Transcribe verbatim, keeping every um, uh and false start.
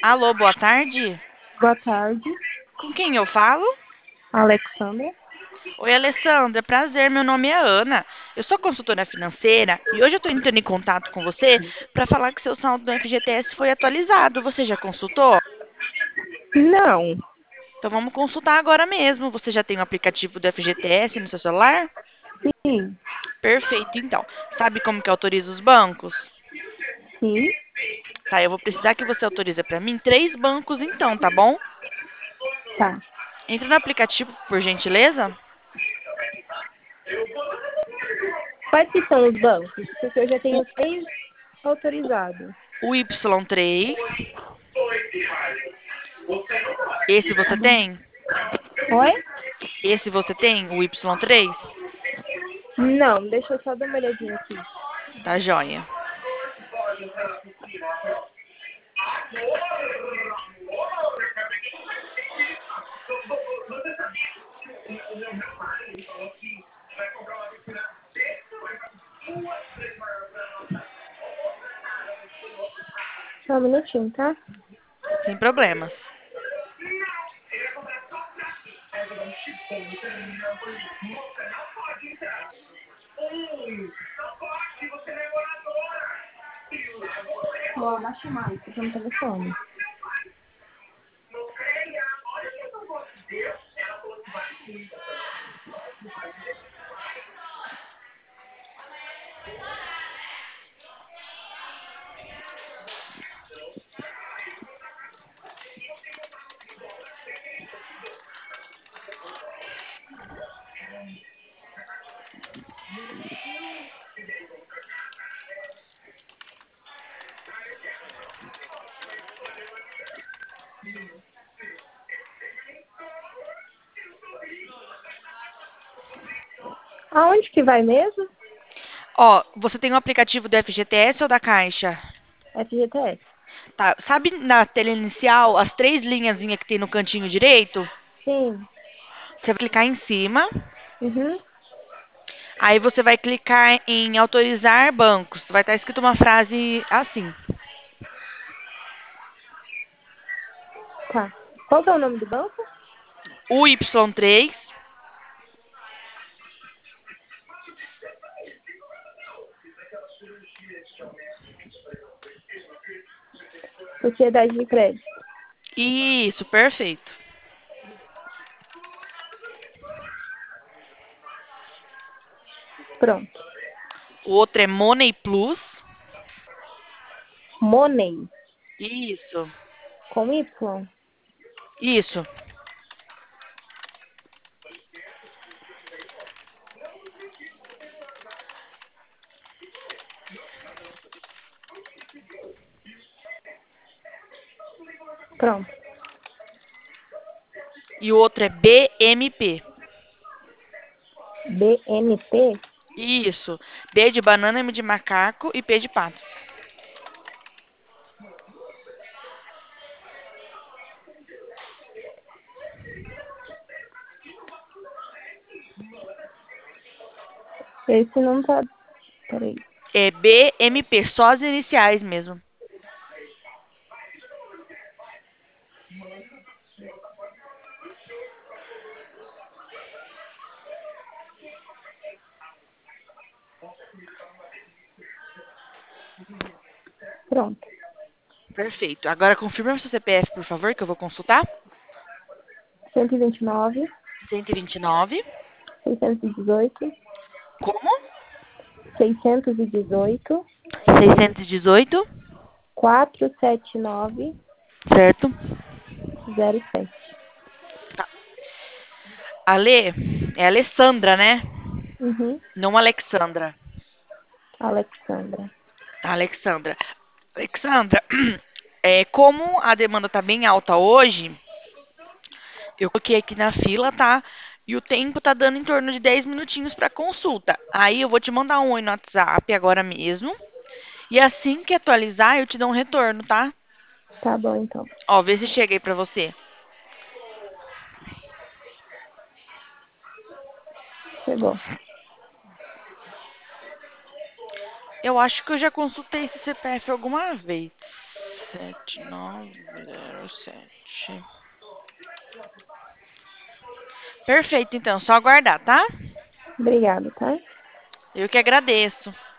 Alô, boa tarde. Boa tarde, Com quem eu falo? Alexandra. Oi, Alessandra. Prazer, meu nome é Ana. Eu sou consultora financeira e hoje eu estou entrando em contato com você para falar que seu saldo do F G T S foi atualizado. Você já consultou? Não, Então vamos consultar agora mesmo. Você já tem o aplicativo do F G T S no seu celular? sim, Perfeito, então. Sabe como que autoriza os bancos? sim, Tá, eu vou precisar que você autorize para mim três bancos então, tá bom? tá. Entre no aplicativo, por gentileza. Quais que são os bancos? Porque eu já O, tenho três autorizados. o Y três. Esse você tem? Oi? Esse você tem? O Y três? Não, deixa eu só dar uma olhadinha aqui. Tá joia. Só um minutinho, tá? Sem problemas. Ó, baixa mais, tô no telefone. Aonde que vai mesmo? Ó, você tem o aplicativo do F G T S ou da Caixa? F G T S. Tá, sabe na tela inicial as três linhazinhas que tem no cantinho direito? Sim. Você vai clicar em cima, Uhum. aí você vai clicar em autorizar bancos. Vai estar escrito uma frase assim: Tá. Qual que é o nome do banco? o Y três. Sociedade de Crédito. Isso, perfeito. Pronto. O outro é Money Plus. Money. Isso, Com Y. isso. Pronto. E o outro é B M P. B N P. Isso. B de banana, M de macaco e P de pato. Esse não tá. Peraí. É B M P, só as iniciais mesmo. Pronto. Perfeito. Agora confirma o seu C P F, por favor, que eu vou consultar. cento e vinte e nove, cento e vinte e nove. seiscentos e dezoito, Como? seiscentos e dezoito, seiscentos e dezoito. quatrocentos e setenta e nove, Certo. zero sete. Tá. Ale, é Alessandra, né? Uhum. Não Alexandra. Alexandra. Tá, Alexandra. Alexandra, é, como a demanda tá bem alta hoje, eu coloquei aqui na fila, tá? E o tempo tá dando em torno de dez minutinhos para consulta. Aí eu vou te mandar um oi no WhatsApp agora mesmo. E assim que atualizar, eu te dou um retorno, tá? Tá bom, então. Ó, vê se chega aí pra você. Chegou. Eu acho que eu já consultei esse C P F alguma vez. sete nove zero sete. Perfeito, então. Só aguardar, tá? Obrigada, tá? Eu que agradeço.